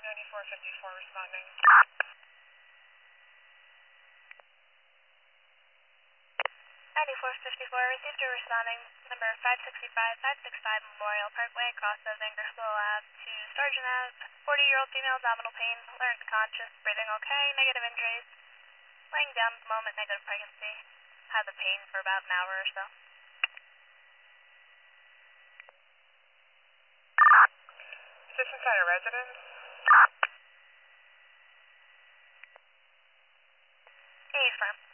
9454 responding. 9454 received a responding number 565 Memorial Parkway, across of Ingersoll Ave to Sargent Ave. 40-year-old female, abdominal pain, learned conscious, breathing okay, negative injuries, laying down at the moment, negative pregnancy. Had the pain for about an hour or so. Is this inside a residence? Can you confirm?